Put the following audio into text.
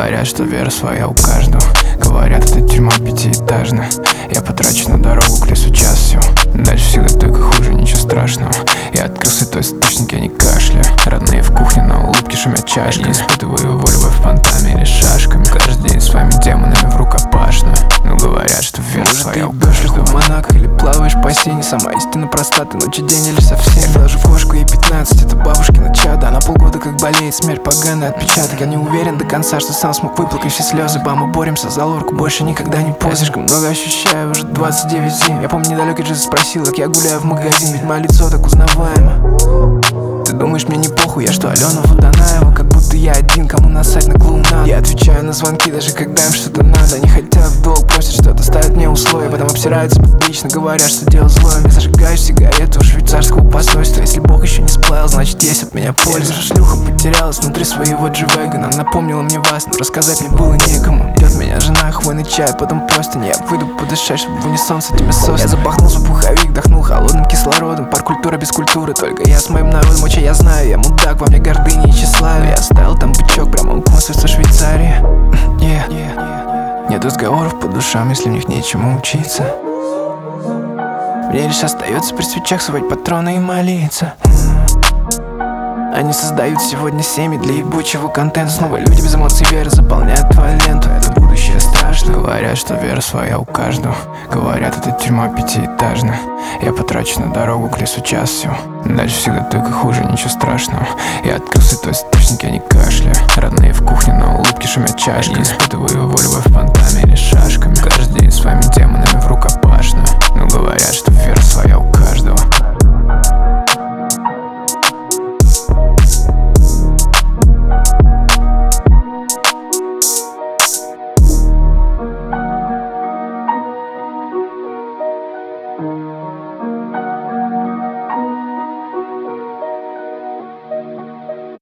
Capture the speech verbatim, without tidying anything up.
Говорят, что вера своя у каждого. Говорят, это тюрьма пятиэтажная. Я потрачу на дорогу к лесу час всего. Дальше всегда только хуже, ничего страшного. Я открыл святой источник, я не кашляю. Родные в кухне, но улыбки шумят чашками. Не испытываю его любовь фонтами или шашками. Каждый день с вами демонами в рукопашную. Но говорят, что вера своя у каждого. В Монако или плаваешь по сене. Сама истина проста, ты ночи день или совсем. Я глажу кошку, ей пятнадцать, это бабушкина чада. Она полгода как болеет, смерть поганый отпечаток. Я не уверен до конца, что сам смог выплакать все слезы. Ба, мы боремся за лорку, больше никогда не поздно. Я слишком много ощущаю, уже двадцать девять зим. Я помню, недалекий Джиз спросил, как я гуляю в магазин. Ведь мое лицо так узнаваемо. Ты думаешь, мне не похуй, я что, Алена Водонаева? Как будто я один, кому насать на клоунаду. Я отвечаю на звонки, даже когда им что-то надо. Они хотят в долг, просят что-то, ставят мне условия. Потом обсираются публично, говорят, что дело злое. Я зажигаю сигарету у швейцарского посольства. Если Бог еще не сплавил, значит есть от меня польза. Шлюха потерялась внутри своего G-Wagon. Она напомнила мне вас, но рассказать мне было некому. Ждет меня жена, хвойный чай, потом просто не. Я выйду подышать, чтобы в унисон с этими соснами. Я запахнулся в пуховик, вдохнул холодным кислородом. Парк культура без культуры, только я с моим народом. Моча я знаю, я мудак, во мне гордыня и тщеславие. Я оставил там бычок, прямо у консульства Швейцарии. yeah. yeah. Нет разговоров по душам, если в них нечему учиться. Мне лишь остается при свечах совать патроны и молиться. Они создают сегодня семьи для ебучего контента. Снова люди без эмоций веры заполняют твою ленту. Это будущее страшно. Говорят, что вера своя у каждого. Говорят, это тюрьма пятиэтажная. Я потрачу на дорогу к лесу час всего. Дальше всегда только хуже, ничего страшного. Я открыл святой источник, я не кашляю. Родные в кухне, но улыбки шумят чашками. Не испытываю его любовь фонтами или шашками. Каждый день с вами демонами в рукопашную. Но говорят,